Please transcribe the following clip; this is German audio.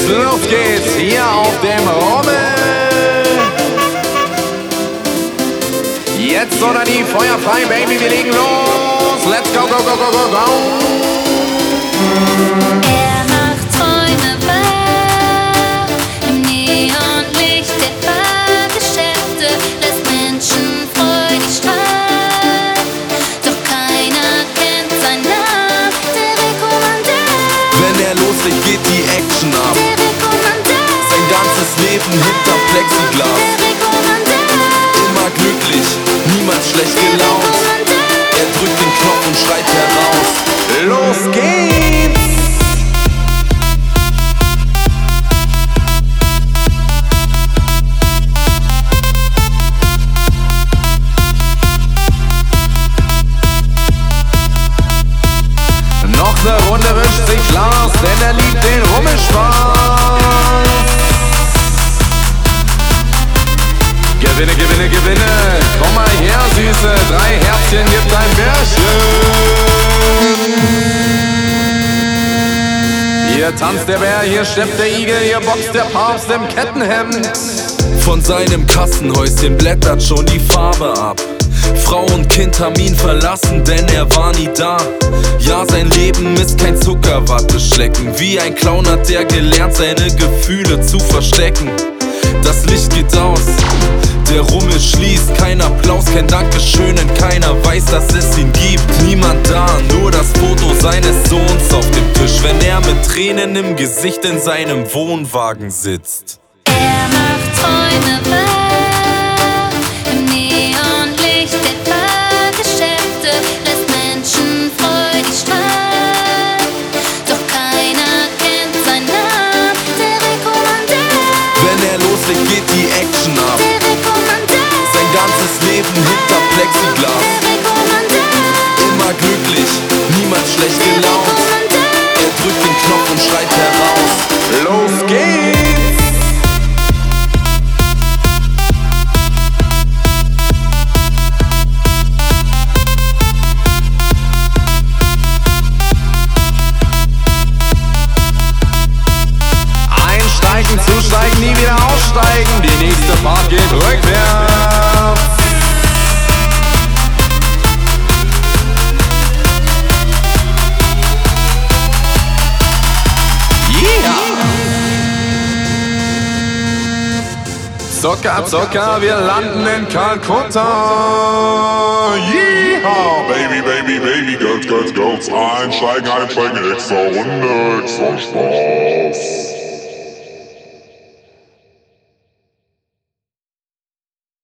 los geht's hier auf dem Rummel. Jetzt oder nie, Feuer frei, Baby, wir legen los. Let's go, go, go, go, go, go. Er macht Träume wahr, im Neonlicht der Fahrgeschäfte lässt Menschen freudig strahlen. Doch keiner kennt seinen Namen, der Rekommandant. Wenn er loslegt, geht die Action ab. Der Rekommandant. Sein ganzes Leben hinter Plexiglas. Der Rekommandant. Immer glücklich, niemals schlecht gelaunt. Er drückt den Knopf und schreit heraus: Los geht's! Noch ne Runde wischt sich Lars, denn er liebt den Rummelspaß. Gewinne, gewinne, gewinne, komm mal her, Süße, 3 Herzchen gibt ein Bärchen. Hier tanzt der Bär, hier steppt der Igel, hier boxt der Papst im Kettenhemd. Von seinem Kassenhäuschen blättert schon die Farbe ab. Frau und Kind haben ihn verlassen, denn er war nie da. Ja, sein Leben ist kein Zuckerwatteschlecken. Wie ein Clown hat er gelernt, seine Gefühle zu verstecken. Das Licht geht aus, der Rummel schließt. Kein Applaus, kein Dankeschön, denn keiner weiß, dass es ihn gibt. Niemand da, nur das Foto seines Sohns auf dem Tisch, wenn er mit Tränen im Gesicht in seinem Wohnwagen sitzt. Er macht Träume wahr, im Neonlicht der Fahrgeschäfte lässt Menschen freudig strahlen. Doch keiner kennt seinen Namen, der Rekommandant. Wenn er loslegt, geht die Action ab. Der Rekommandant. Sein ganzes Leben hinter Plexiglas. Der Rekommandant. Immer glücklich, niemals schlecht gelaunt. Er drückt den Knopf und schreit heraus: Los geht's! Einsteigen, zusteigen, nie wieder aussteigen. Die nächste Fahrt geht rückwärts. Zucker, Zucker, wir landen in Kalkutta. Yeehaw! Baby, baby, baby, Girls, Girls, Girls, einsteigen, einsteigen, extra Runde, extra Spaß.